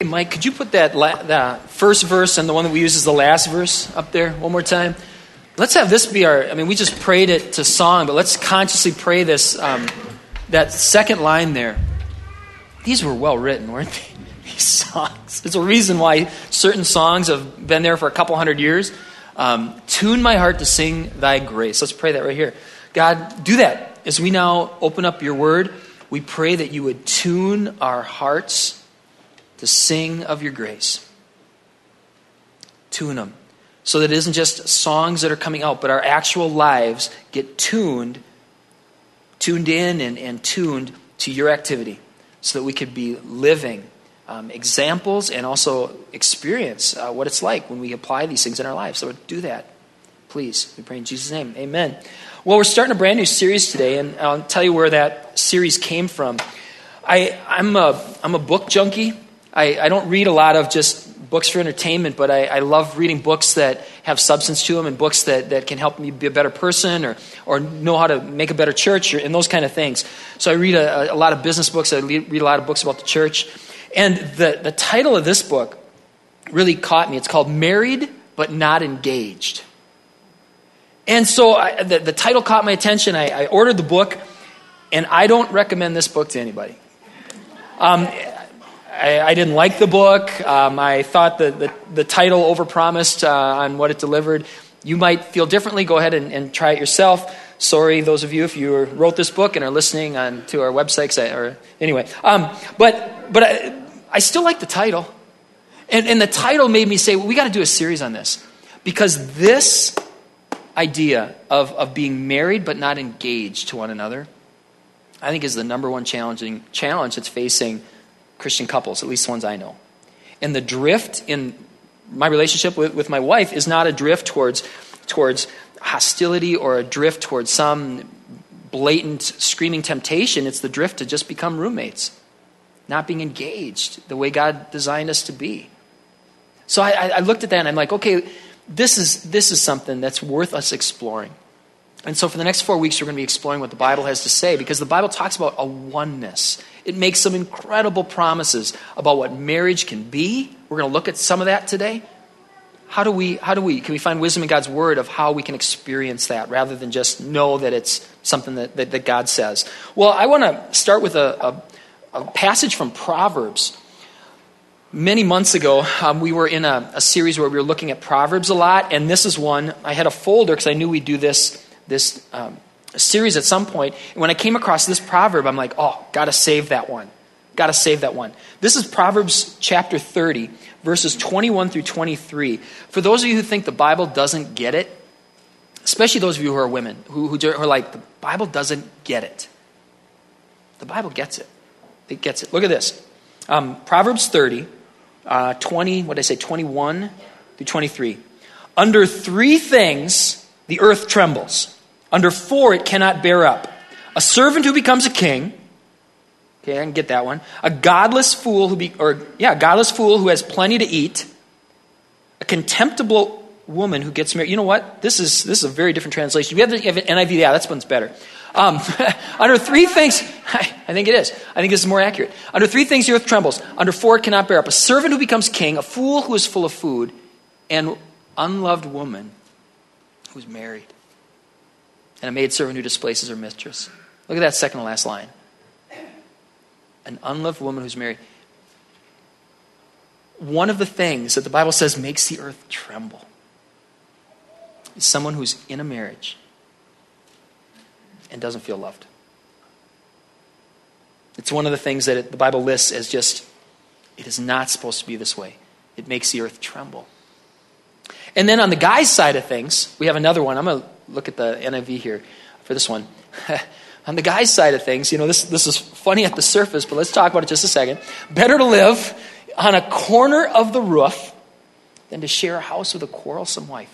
Mike, could you put that the first verse and the one that we use as the last verse up there one more time? Let's have this be we just prayed it to song, but let's consciously pray this, that second line there. These were well written, weren't they? These songs. There's a reason why certain songs have been there for a couple hundred years. Tune my heart to sing thy grace. Let's pray that right here. God, do that. As we now open up your word, we pray that you would tune our hearts to sing of your grace. Tune them. So that it isn't just songs that are coming out, but our actual lives get tuned in and tuned to your activity so that we could be living examples and also experience what it's like when we apply these things in our lives. So do that, please. We pray in Jesus' name. Amen. Well, we're starting a brand new series today, and I'll tell you where that series came from. I'm a book junkie. I don't read a lot of just books for entertainment, but I love reading books that have substance to them and books that can help me be a better person or know how to make a better church and those kind of things. So I read a lot of business books. I read a lot of books about the church. And the title of this book really caught me. It's called Married But Not Engaged. And so the title caught my attention. I ordered the book, and I don't recommend this book to anybody. I didn't like the book. I thought the title overpromised on what it delivered. You might feel differently. Go ahead and try it yourself. Sorry, those of you, if you wrote this book and are listening to our website. But I still like the title. And the title made me say, well, we got to do a series on this. Because this idea of being married but not engaged to one another, I think is the number one challenge that's facing Christian couples, at least the ones I know. And the drift in my relationship with my wife is not a drift towards hostility or a drift towards some blatant screaming temptation. It's the drift to just become roommates, not being engaged the way God designed us to be. So I looked at that and I'm like, okay, this is something that's worth us exploring. And so for the next 4 weeks, we're going to be exploring what the Bible has to say, because the Bible talks about a oneness. It makes some incredible promises about what marriage can be. We're going to look at some of that today. Can we find wisdom in God's word of how we can experience that rather than just know that it's something that God says? Well, I want to start with a passage from Proverbs. Many months ago, we were in a series where we were looking at Proverbs a lot, and this is one. I had a folder because I knew we'd do this series at some point. And when I came across this proverb, I'm like, oh, got to save that one. This is Proverbs chapter 30, verses 21 through 23. For those of you who think the Bible doesn't get it, especially those of you who are women, who are like, the Bible doesn't get it. The Bible gets it. It gets it. Look at this. Proverbs 30, 21 through 23. Under 3 things the earth trembles. Under 4 it cannot bear up. A servant who becomes a king. Okay, I can get that one. A godless fool who has plenty to eat. A contemptible woman who gets married. You know what? This is a very different translation. You have an NIV. Yeah, that one's better. Under 3 things, I think it is. I think this is more accurate. Under 3 things the earth trembles. Under 4 it cannot bear up. A servant who becomes king. A fool who is full of food. And unloved woman who's married. And a maidservant who displaces her mistress. Look at that second to last line. An unloved woman who's married. One of the things that the Bible says makes the earth tremble is someone who's in a marriage and doesn't feel loved. It's one of the things that the Bible lists as just, it is not supposed to be this way. It makes the earth tremble. And then on the guy's side of things, we have another one. I'm going to look at the NIV here for this one. On the guy's side of things, this is funny at the surface, but let's talk about it just a second. Better to live on a corner of the roof than to share a house with a quarrelsome wife.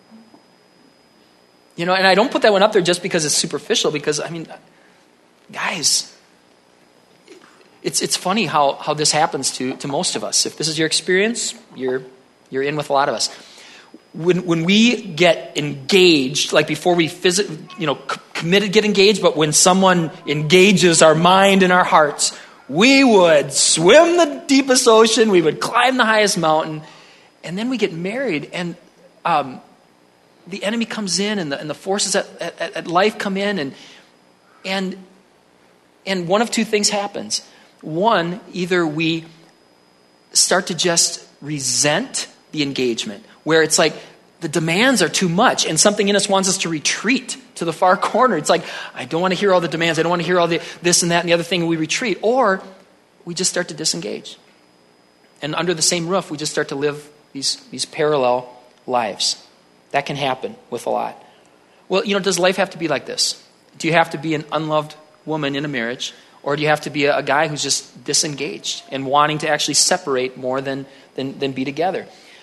And I don't put that one up there just because it's superficial, because, guys, it's funny how this happens to most of us. If this is your experience, you're in with a lot of us. When we get engaged, like before we committed get engaged, but when someone engages our mind and our hearts, We would swim the deepest ocean. We would climb the highest mountain. And then we get married, and the enemy comes in, and the forces at life come in, and one of two things happens. One, either we start to just resent the engagement, where it's like the demands are too much, and something in us wants us to retreat to the far corner. It's like, I don't want to hear all the demands. I don't want to hear all the this and that and the other thing, and we retreat. Or we just start to disengage. And under the same roof, we just start to live these parallel lives. That can happen with a lot. Well, does life have to be like this? Do you have to be an unloved woman in a marriage? Or do you have to be a guy who's just disengaged and wanting to actually separate more than be together?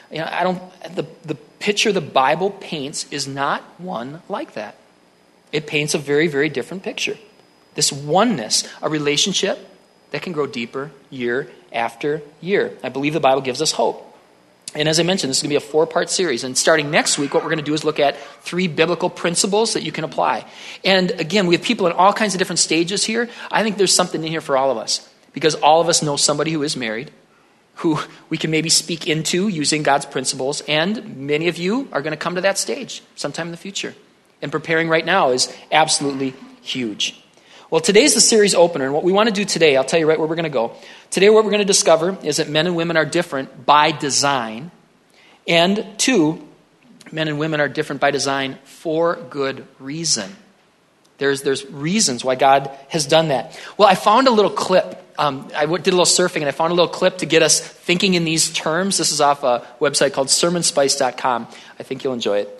The picture the Bible paints is not one like that. It paints a very, very different picture. This oneness, a relationship that can grow deeper year after year. I believe the Bible gives us hope. And as I mentioned, this is going to be a 4-part series. And starting next week, what we're going to do is look at 3 biblical principles that you can apply. And again, we have people in all kinds of different stages here. I think there's something in here for all of us. Because all of us know somebody who is married, who we can maybe speak into using God's principles. And many of you are going to come to that stage sometime in the future. And preparing right now is absolutely huge. Well, today's the series opener, and what we want to do today, I'll tell you right where we're going to go. Today what we're going to discover is that men and women are different by design, and 2, men and women are different by design for good reason. There's reasons why God has done that. Well, I found a little clip. I did a little surfing, and I found a little clip to get us thinking in these terms. This is off a website called sermonspice.com. I think you'll enjoy it.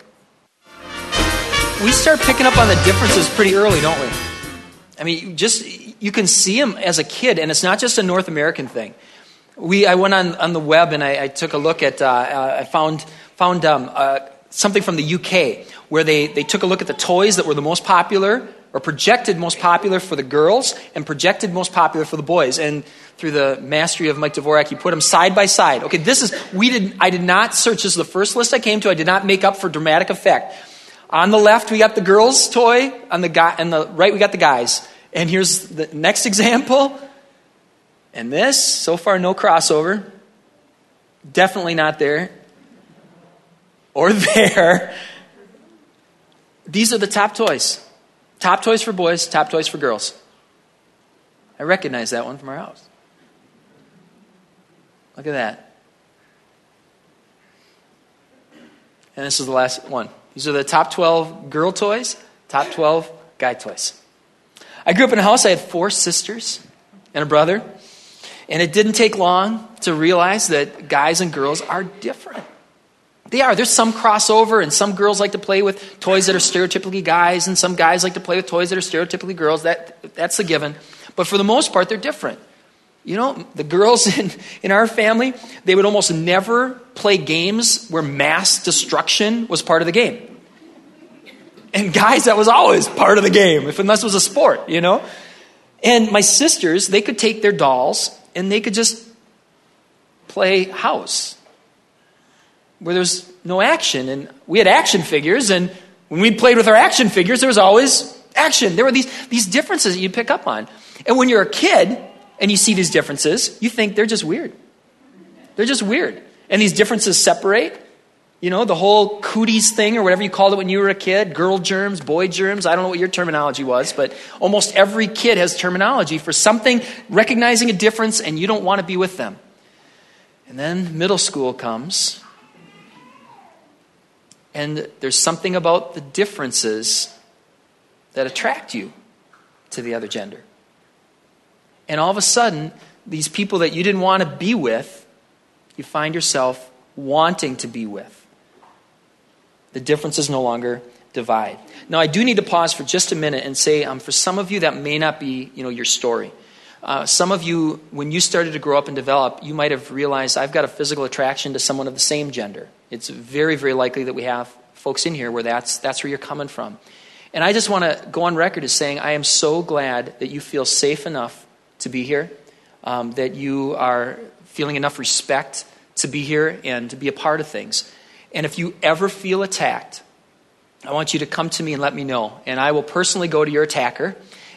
We start picking up on the differences pretty early, don't we? I mean, you can see them as a kid, and it's not just a North American thing. I went on the web, and I took a look at, I found something from the UK, where they took a look at the toys that were the most popular, or projected most popular for the girls, and projected most popular for the boys. And through the mastery of Mike Dvorak, he put them side by side. Okay, I did not search. This is the first list I came to. I did not make up for dramatic effect. On the left, we got the girls' toy. On the right, we got the guys. And here's the next example. And this, so far, no crossover. Definitely not there. Or there. These are the top toys. Top toys for boys, top toys for girls. I recognize that one from our house. Look at that. And this is the last one. These are the top 12 girl toys, top 12 guy toys. I grew up in a house. I had 4 sisters and a brother. And it didn't take long to realize that guys and girls are different. They are. There's some crossover, and some girls like to play with toys that are stereotypically guys, and some guys like to play with toys that are stereotypically girls. That's a given. But for the most part, they're different. The girls in our family, they would almost never play games where mass destruction was part of the game. And guys, that was always part of the game, unless it was a sport, And my sisters, they could take their dolls and they could just play house where there's no action. And we had action figures, and when we played with our action figures, there was always action. There were these differences that you pick up on. And when you're a kid and you see these differences, you think they're just weird. They're just weird. And these differences separate. The whole cooties thing, or whatever you called it when you were a kid, girl germs, boy germs. I don't know what your terminology was, but almost every kid has terminology for something, recognizing a difference, and you don't want to be with them. And then middle school comes, and there's something about the differences that attract you to the other gender. And all of a sudden, these people that you didn't want to be with, you find yourself wanting to be with. The differences no longer divide. Now, I do need to pause for just a minute and say, for some of you, that may not be, your story. Some of you, when you started to grow up and develop, you might have realized, I've got a physical attraction to someone of the same gender. It's very, very likely that we have folks in here where that's where you're coming from. And I just want to go on record as saying, I am so glad that you feel safe enough to be here, that you are feeling enough respect to be here and to be a part of things. And if you ever feel attacked, I want you to come to me and let me know. And I will personally go to your attacker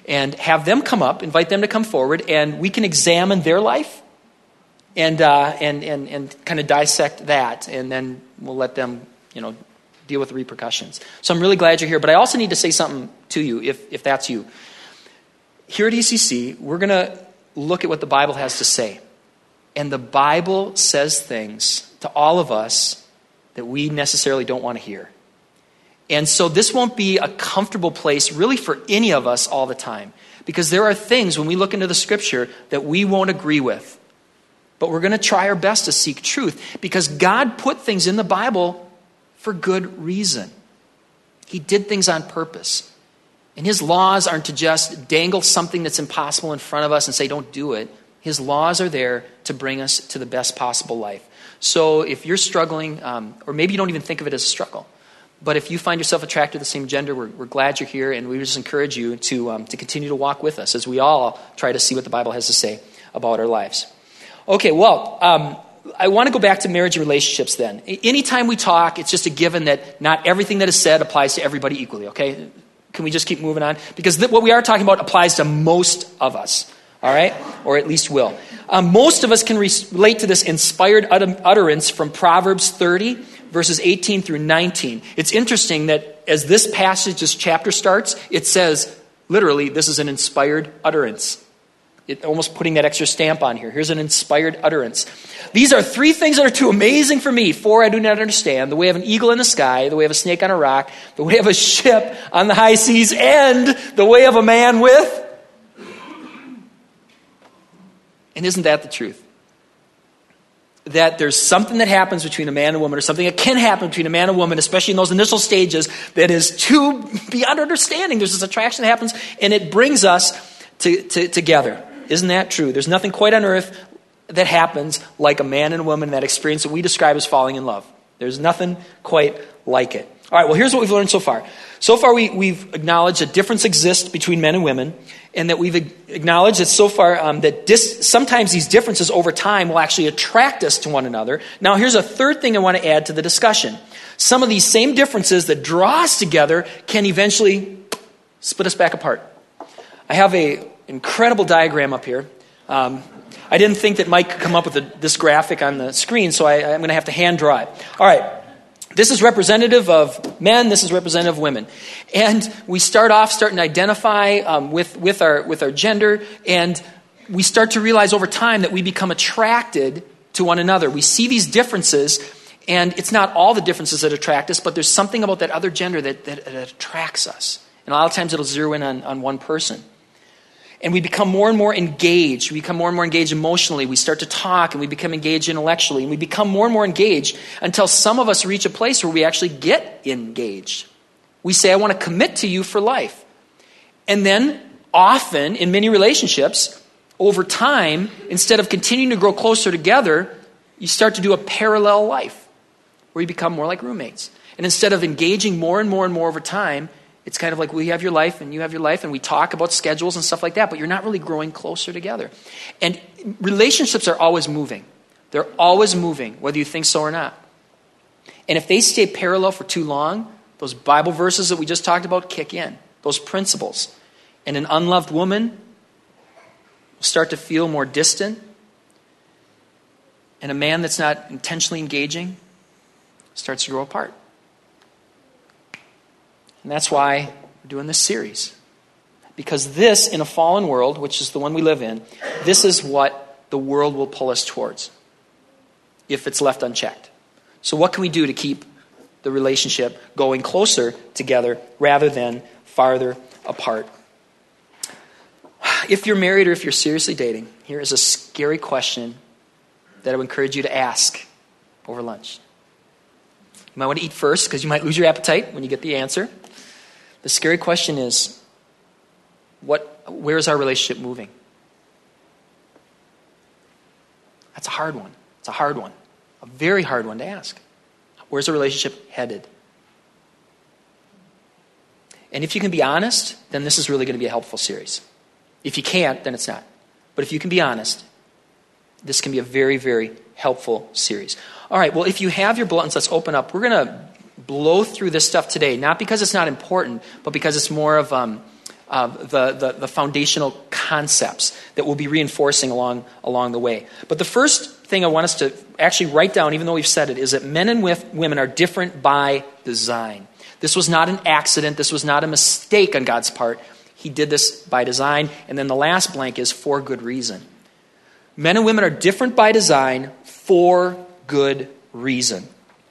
and have them come up, invite them to come forward, and we can examine their life and kind of dissect that, and then we'll let them, deal with the repercussions. So I'm really glad you're here, but I also need to say something to you, if that's you. Here at ECC, we're going to look at what the Bible has to say. And the Bible says things to all of us that we necessarily don't want to hear. And so this won't be a comfortable place really for any of us all the time. Because there are things when we look into the Scripture that we won't agree with. But we're going to try our best to seek truth. Because God put things in the Bible for good reason. He did things on purpose. And his laws aren't to just dangle something that's impossible in front of us and say, don't do it. His laws are there to bring us to the best possible life. So if you're struggling, or maybe you don't even think of it as a struggle, but if you find yourself attracted to the same gender, we're glad you're here, and we just encourage you to continue to walk with us as we all try to see what the Bible has to say about our lives. Okay, well, I want to go back to marriage and relationships then. Anytime we talk, it's just a given that not everything that is said applies to everybody equally, okay? Can we just keep moving on? Because what we are talking about applies to most of us, all right? Or at least will. Most of us can relate to this inspired utterance from Proverbs 30, verses 18 through 19. It's interesting that as this passage, this chapter starts, it says, literally, this is an inspired utterance. It almost putting that extra stamp on here. Here's an inspired utterance. These are 3 things that are too amazing for me. 4 I do not understand. The way of an eagle in the sky, the way of a snake on a rock, the way of a ship on the high seas, and the way of a man with. And isn't that the truth? That there's something that happens between a man and a woman, or something that can happen between a man and a woman, especially in those initial stages, that is too beyond understanding. There's this attraction that happens, and it brings us together. Isn't that true? There's nothing quite on earth that happens like a man and a woman, that experience that we describe as falling in love. There's nothing quite like it. All right, well, here's what we've learned so far. So far, we've acknowledged that difference exists between men and women, and that we've acknowledged that so far sometimes these differences over time will actually attract us to one another. Now, here's a third thing I want to add to the discussion. Some of these same differences that draw us together can eventually split us back apart. I have an incredible diagram up here. I didn't think that Mike could come up with this graphic on the screen, so I'm going to have to hand draw it. All right. This is representative of men. This is representative of women. And we start off starting to identify with our gender, and we start to realize over time that we become attracted to one another. We see these differences, and it's not all the differences that attract us, but there's something about that other gender that attracts us. And a lot of times it'll zero in on one person. And we become more and more engaged. We become more and more engaged emotionally. We start to talk, and we become engaged intellectually. And we become more and more engaged until some of us reach a place where we actually get engaged. We say, I want to commit to you for life. And then often in many relationships, over time, instead of continuing to grow closer together, you start to do a parallel life where you become more like roommates. And instead of engaging more and more and more over time, it's kind of like we have your life and you have your life, and we talk about schedules and stuff like that, but you're not really growing closer together. And relationships are always moving. They're always moving, whether you think so or not. And if they stay parallel for too long, those Bible verses that we just talked about kick in, those principles. And an unloved woman will start to feel more distant. And a man that's not intentionally engaging starts to grow apart. And that's why we're doing this series. Because this, in a fallen world, which is the one we live in, this is what the world will pull us towards if it's left unchecked. So what can we do to keep the relationship going closer together rather than farther apart? If you're married or if you're seriously dating, here is a scary question that I would encourage you to ask over lunch. You might want to eat first because you might lose your appetite when you get the answer. The scary question is, where is our relationship moving? That's a hard one. It's a hard one. A very hard one to ask. Where's the relationship headed? And if you can be honest, then this is really going to be a helpful series. If you can't, then it's not. But if you can be honest, this can be a very, very helpful series. All right, well, if you have your bulletins, let's open up. We're going to blow through this stuff today, not because it's not important, but because it's more of the foundational concepts that we'll be reinforcing along the way. But the first thing I want us to actually write down, even though we've said it, is that men and women are different by design. This was not an accident. This was not a mistake on God's part. He did this by design. And then the last blank is for good reason. Men and women are different by design for good reason.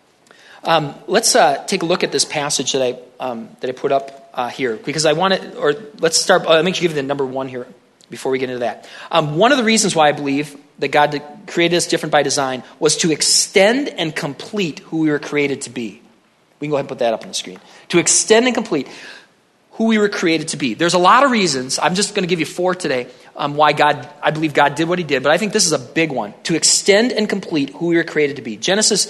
Let's take a look at this passage that I put up here, because I want to, or let's start. Let me give you the number one here before we get into that. One of the reasons why I believe that God created us different by design was to extend and complete who we were created to be. We can go ahead and put that up on the screen. To extend and complete who we were created to be. There's a lot of reasons. I'm just going to give you 4 today why I believe God did what he did, but I think this is a big one. To extend and complete who we were created to be. Genesis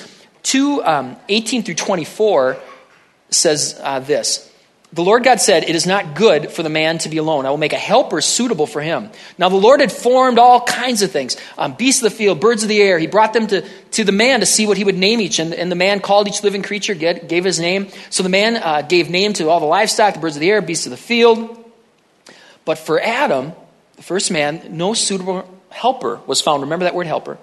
2:18 through 24 says this. The Lord God said, "It is not good for the man to be alone. I will make a helper suitable for him." Now the Lord had formed all kinds of things. Beasts of the field, birds of the air. He brought them to the man to see what he would name each. And the man called each living creature, gave his name. So the man gave name to all the livestock, the birds of the air, beasts of the field. But for Adam, the first man, no suitable helper was found. Remember that word, helper.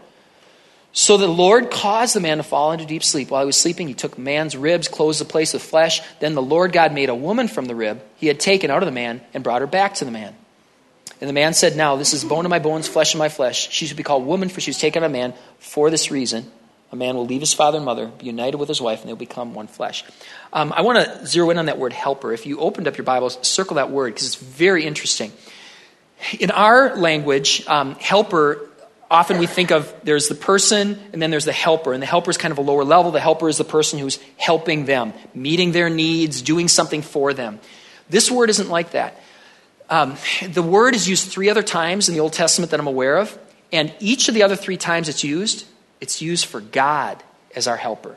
So the Lord caused the man to fall into deep sleep. While he was sleeping, he took man's ribs, closed the place with flesh. Then the Lord God made a woman from the rib he had taken out of the man and brought her back to the man. And the man said, "Now this is bone of my bones, flesh of my flesh. She should be called woman, for she was taken out of man. For this reason, a man will leave his father and mother, be united with his wife, and they'll become one flesh." I want to zero in on that word helper. If you opened up your Bibles, circle that word, because it's very interesting. In our language, helper, often we think of there's the person and then there's the helper. And the helper is kind of a lower level. The helper is the person who's helping them, meeting their needs, doing something for them. This word isn't like that. The word is used 3 other times in the Old Testament that I'm aware of. And each of the other 3 times it's used for God as our helper.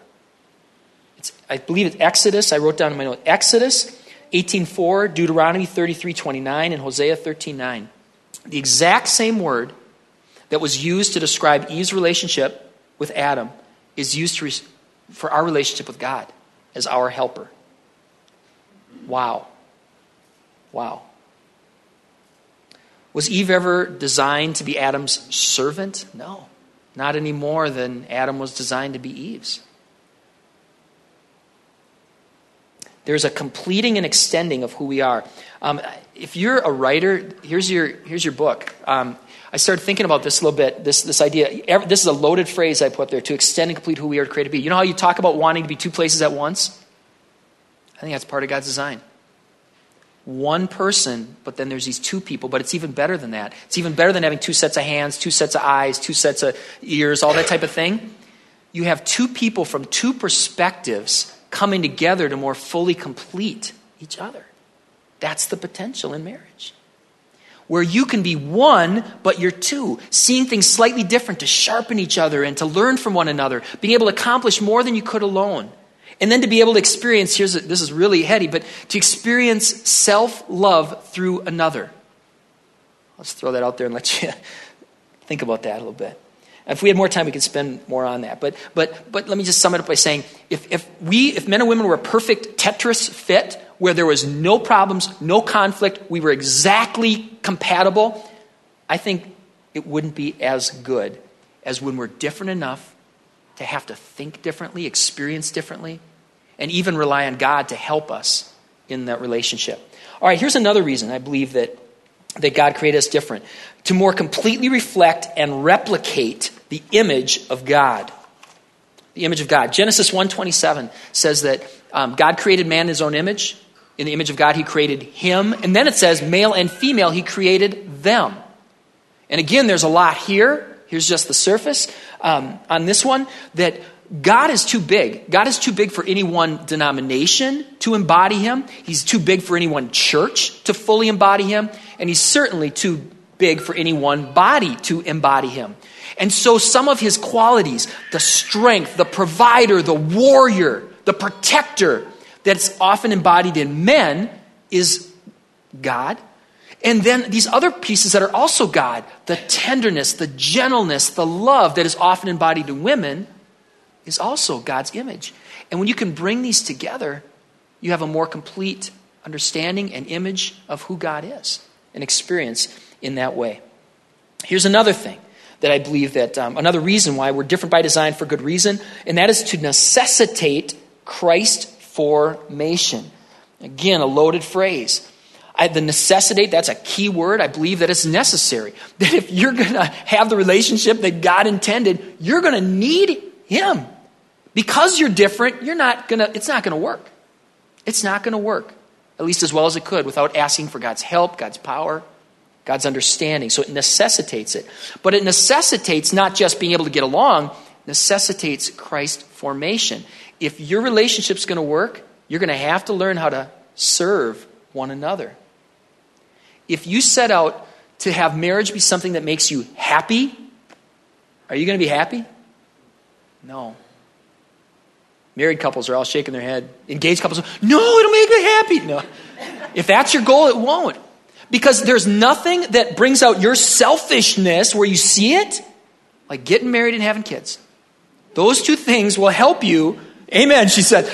I believe it's Exodus. I wrote down in my note, Exodus 18:4, Deuteronomy 33:29, and Hosea 13:9. The exact same word that was used to describe Eve's relationship with Adam is used for our relationship with God as our helper. Wow. Was Eve ever designed to be Adam's servant? No, not any more than Adam was designed to be Eve's. There's a completing and extending of who we are. If you're a writer, here's your book. I started thinking about this a little bit, this idea. This is a loaded phrase I put there, to extend and complete who we are created to be. You know how you talk about wanting to be 2 places at once? I think that's part of God's design. One person, but then there's these 2 people, but it's even better than that. It's even better than having 2 sets of hands, 2 sets of eyes, 2 sets of ears, all that type of thing. You have 2 people from 2 perspectives coming together to more fully complete each other. That's the potential in marriage. Where you can be one, but you're 2, seeing things slightly different to sharpen each other and to learn from one another, being able to accomplish more than you could alone. And then to be able to experience, this is really heady, but to experience self-love through another. Let's throw that out there and let you think about that a little bit. If we had more time, we could spend more on that. But let me just sum it up by saying, if men and women were a perfect Tetris fit, where there was no problems, no conflict, we were exactly compatible, I think it wouldn't be as good as when we're different enough to have to think differently, experience differently, and even rely on God to help us in that relationship. All right, here's another reason I believe that God created us different. To more completely reflect and replicate the image of God. The image of God. Genesis 1:27 says that God created man in his own image. In the image of God, he created him. And then it says, male and female, he created them. And again, there's a lot here. Here's just the surface on this one, that God is too big. God is too big for any one denomination to embody him. He's too big for any one church to fully embody him. And he's certainly too big for any one body to embody him. And so some of his qualities, the strength, the provider, the warrior, the protector, that's often embodied in men is God. And then these other pieces that are also God, the tenderness, the gentleness, the love that is often embodied in women is also God's image. And when you can bring these together, you have a more complete understanding and image of who God is, and experience in that way. Here's another thing that I believe that, another reason why we're different by design for good reason, and that is to necessitate Christ formation. Again, a loaded phrase. The necessitate, that's a key word. I believe that it's necessary. That if you're going to have the relationship that God intended, you're going to need Him. Because you're different, it's not going to work. It's not going to work, at least as well as it could, without asking for God's help, God's power, God's understanding. So it necessitates it. But it necessitates not just being able to get along, necessitates Christ formation. If your relationship's going to work, you're going to have to learn how to serve one another. If you set out to have marriage be something that makes you happy, are you going to be happy? No. Married couples are all shaking their head. Engaged couples, no, it'll make me happy. No. If that's your goal, it won't. Because there's nothing that brings out your selfishness where you see it, like getting married and having kids. Those two things will help you. Amen, she said.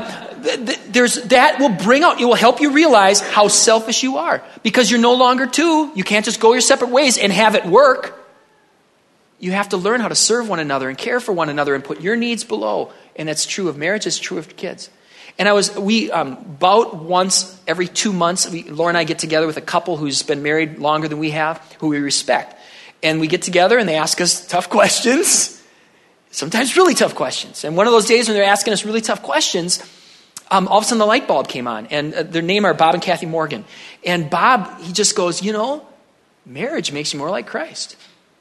That will bring out, it will help you realize how selfish you are. Because you're no longer two. You can't just go your separate ways and have it work. You have to learn how to serve one another and care for one another and put your needs below. And that's true of marriage, it's true of kids. And about once every 2 months, Laura and I get together with a couple who's been married longer than we have, who we respect. And we get together and they ask us tough questions. Sometimes really tough questions. And one of those days when they're asking us really tough questions, all of a sudden the light bulb came on. And their name are Bob and Kathy Morgan. And Bob, he just goes, marriage makes you more like Christ.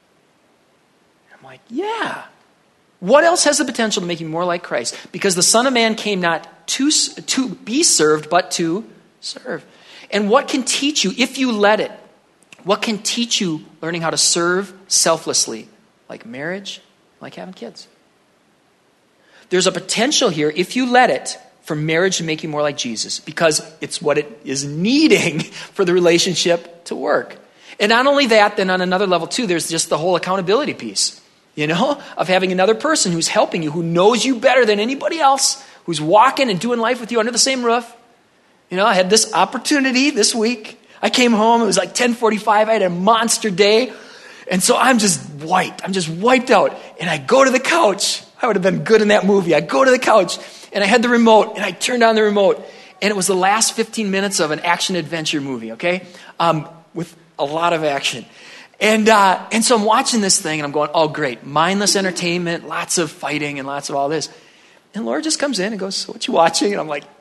And I'm like, yeah. What else has the potential to make you more like Christ? Because the Son of Man came not to be served, but to serve. And what can teach you, if you let it, what can teach you learning how to serve selflessly? Like marriage, like having kids. There's a potential here, if you let it, for marriage to make you more like Jesus. Because it's what it is needing for the relationship to work. And not only that, then on another level too, there's just the whole accountability piece. Of having another person who's helping you, who knows you better than anybody else, who's walking and doing life with you under the same roof. I had this opportunity this week. I came home, it was like 10:45, I had a monster day. And so I'm just wiped out. And I go to the couch. I would have been good in that movie. I go to the couch, and I had the remote, and I turned on the remote. And it was the last 15 minutes of an action-adventure movie, okay? With a lot of action. And so I'm watching this thing and I'm going, oh, great. Mindless entertainment, lots of fighting and lots of all this. And Laura just comes in and goes, so what you watching? And I'm like,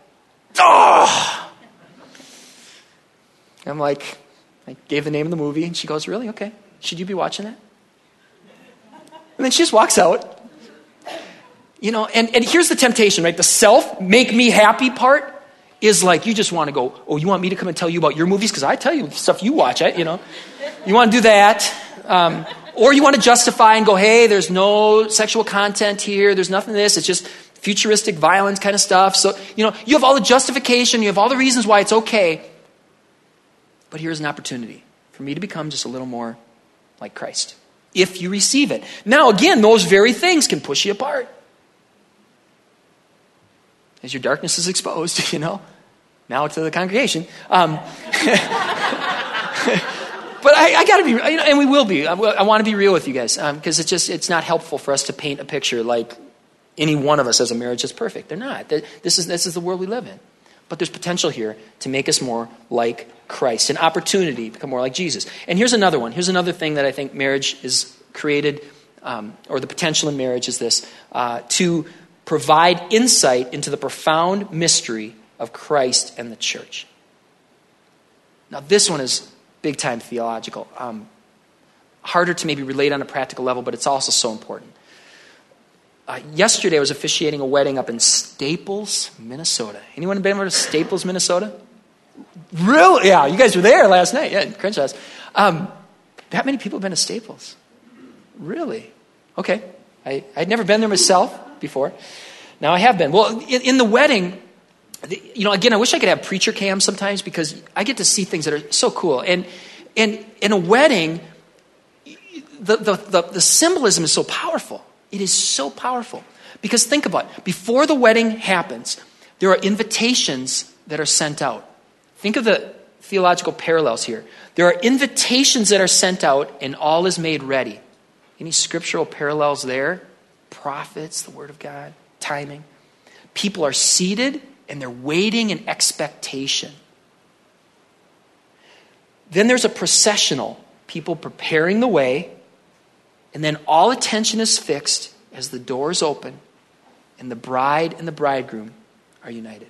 oh! I'm like, I gave the name of the movie and she goes, really? Okay. Should you be watching that? And then she just walks out. And here's the temptation, right? The self, make me happy part is like, you just want to go, oh, you want me to come and tell you about your movies? Because I tell you the stuff you watch, You want to do that. Or you want to justify and go, hey, there's no sexual content here. There's nothing of this. It's just futuristic violence kind of stuff. So, you have all the justification. You have all the reasons why it's okay. But here's an opportunity for me to become just a little more like Christ. If you receive it. Now, again, those very things can push you apart. As your darkness is exposed, now to the congregation. But I got to be, and we will be. I want to be real with you guys because it's not helpful for us to paint a picture like any one of us as a marriage is perfect. They're not. This is the world we live in. But there's potential here to make us more like Christ, an opportunity to become more like Jesus. And here's another one. Here's another thing that I think marriage is created, or the potential in marriage is this, to provide insight into the profound mystery of Christ and the church. Now, this one is big time theological. Harder to maybe relate on a practical level, but it's also so important. Yesterday I was officiating a wedding up in Staples, Minnesota. Anyone been over to Staples, Minnesota? Really? Yeah, you guys were there last night. Yeah, Crenshaw's. That many people have been to Staples? Really? Okay. I'd never been there myself before. Now I have been. Well, in the wedding, again, I wish I could have preacher cams sometimes because I get to see things that are so cool. And in a wedding, the symbolism is so powerful. It is so powerful. Because think about it. Before the wedding happens, there are invitations that are sent out. Think of the theological parallels here. There are invitations that are sent out and all is made ready. Any scriptural parallels there? Prophets, the Word of God, timing. People are seated and they're waiting in expectation. Then there's a processional, people preparing the way, and then all attention is fixed as the doors open and the bride and the bridegroom are united.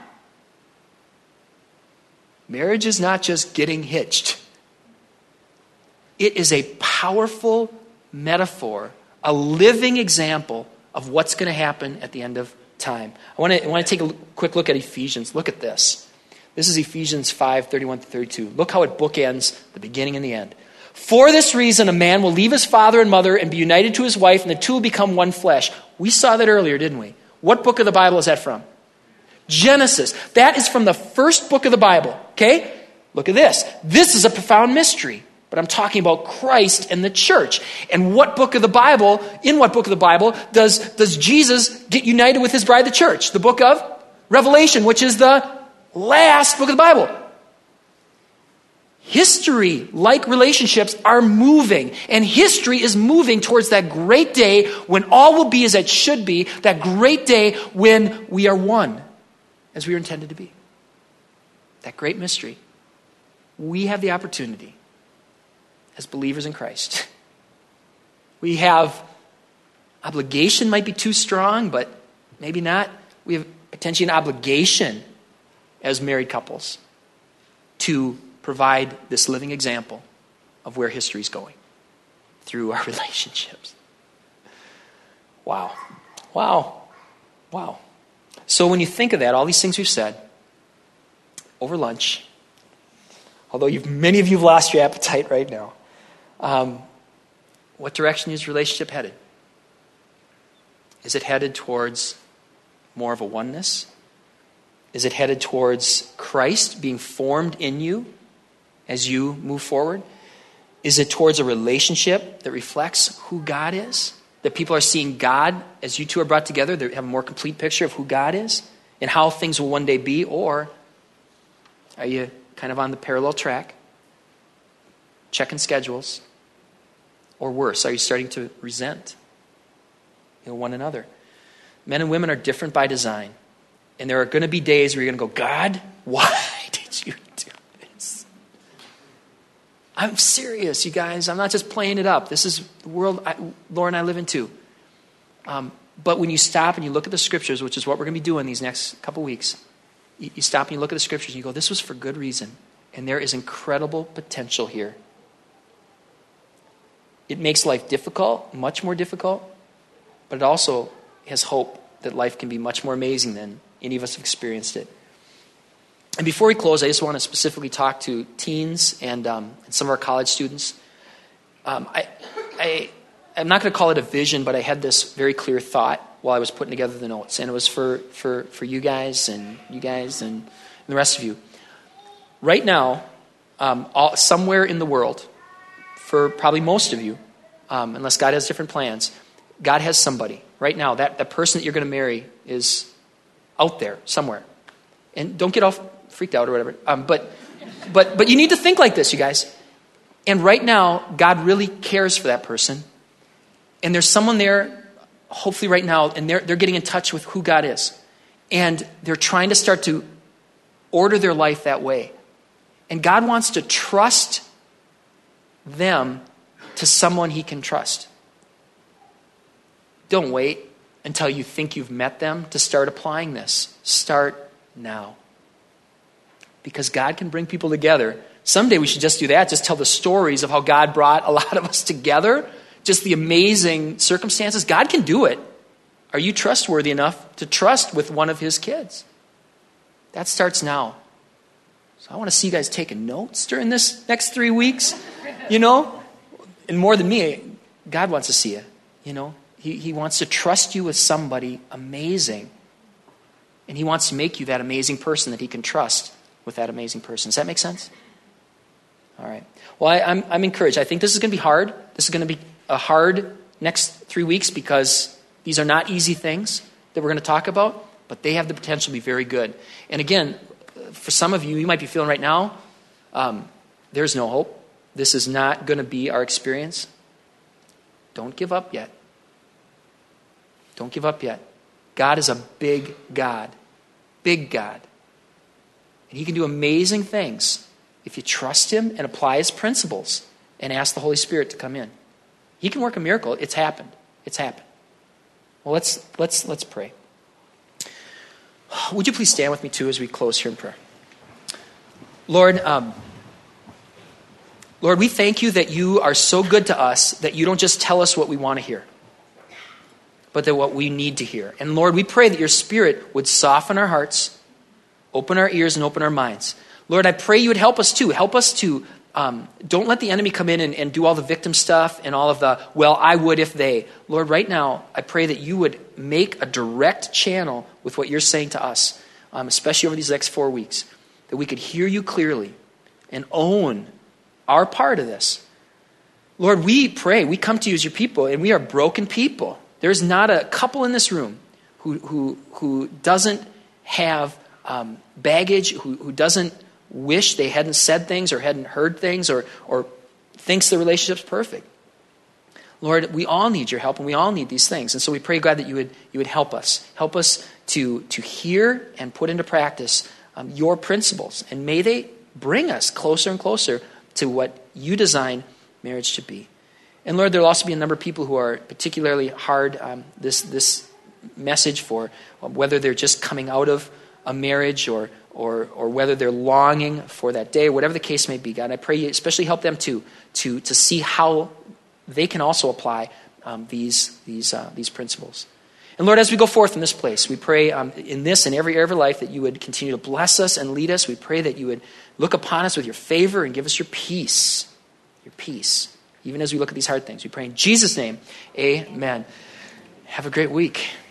Marriage is not just getting hitched. It is a powerful metaphor, a living example of what's going to happen at the end of time. I want to take a quick look at Ephesians. Look at this. This is Ephesians 5:31-32. Look how it bookends the beginning and the end. For this reason, a man will leave his father and mother and be united to his wife, and the two will become one flesh. We saw that earlier, didn't we? What book of the Bible is that from? Genesis. That is from the first book of the Bible. Okay? Look at this. This is a profound mystery. But I'm talking about Christ and the church. And in what book of the Bible does Jesus get united with his bride, the church? The book of Revelation, which is the last book of the Bible. History, like relationships, are moving. And history is moving towards that great day when all will be as it should be. That great day when we are one, as we are intended to be. That great mystery. We have the opportunity as believers in Christ. We have obligation, might be too strong, but maybe not. We have potentially an obligation as married couples to provide this living example of where history is going through our relationships. Wow. So when you think of that, all these things we've said over lunch, although many of you have lost your appetite right now, what direction is your relationship headed? Is it headed towards more of a oneness? Is it headed towards Christ being formed in you as you move forward? Is it towards a relationship that reflects who God is? That people are seeing God as you two are brought together, they have a more complete picture of who God is and how things will one day be? Or are you kind of on the parallel track, checking schedules? Or worse, are you starting to resent one another? Men and women are different by design. And there are going to be days where you're going to go, God, why did you do this? I'm serious, you guys. I'm not just playing it up. This is the world Laura and I live in too. But when you stop and you look at the scriptures, which is what we're going to be doing these next couple weeks, you stop and you look at the scriptures and you go, this was for good reason. And there is incredible potential here. It makes life difficult, much more difficult, but it also has hope that life can be much more amazing than any of us have experienced it. And before we close, I just want to specifically talk to teens and some of our college students. I'm not going to call it a vision, but I had this very clear thought while I was putting together the notes, and it was for you guys and the rest of you. Right now, somewhere in the world, for probably most of you, unless God has different plans, God has somebody. Right now, that person that you're going to marry is out there somewhere. And don't get all freaked out or whatever. But you need to think like this, you guys. And right now, God really cares for that person. And there's someone there, hopefully right now, and they're getting in touch with who God is. And they're trying to start to order their life that way. And God wants to trust them to someone he can trust. Don't wait until you think you've met them to start applying this. Start now. Because God can bring people together. Someday we should just do that, just tell the stories of how God brought a lot of us together, just the amazing circumstances. God can do it. Are you trustworthy enough to trust with one of his kids? That starts now. So I want to see you guys taking notes during this next 3 weeks, And more than me, God wants to see you, He wants to trust you with somebody amazing. And he wants to make you that amazing person that he can trust with that amazing person. Does that make sense? All right. Well, I'm encouraged. I think this is going to be hard. This is going to be a hard next 3 weeks because these are not easy things that we're going to talk about, but they have the potential to be very good. And again, for some of you, you might be feeling right now, there's no hope. This is not going to be our experience. Don't give up yet. Don't give up yet. God is a big God. Big God. And he can do amazing things if you trust him and apply his principles and ask the Holy Spirit to come in. He can work a miracle. It's happened. It's happened. Well, let's pray. Would you please stand with me too as we close here in prayer? Lord, Lord, we thank you that you are so good to us that you don't just tell us what we want to hear, but that what we need to hear. And Lord, we pray that your Spirit would soften our hearts, open our ears, and open our minds. Lord, I pray you would help us too. Help us to don't let the enemy come in and do all the victim stuff and all of the, well, I would if they. Lord, right now, I pray that you would make a direct channel with what you're saying to us, especially over these next 4 weeks, that we could hear you clearly and own our part of this. Lord, we pray, we come to you as your people, and we are broken people. There's not a couple in this room who doesn't have baggage, who doesn't wish they hadn't said things or hadn't heard things or thinks the relationship's perfect. Lord, we all need your help, and we all need these things. And so we pray, God, that you would help us. Help us to hear and put into practice your principles. And may they bring us closer and closer to what you design marriage to be. And Lord, there will also be a number of people who are particularly hard this message for, whether they're just coming out of a marriage or whether they're longing for that day, whatever the case may be. God, I pray you especially help them to see how they can also apply these principles. And Lord, as we go forth in this place, we pray in this and every area of our life that you would continue to bless us and lead us. We pray that you would look upon us with your favor and give us your peace, even as we look at these hard things. We pray in Jesus' name, amen. Have a great week.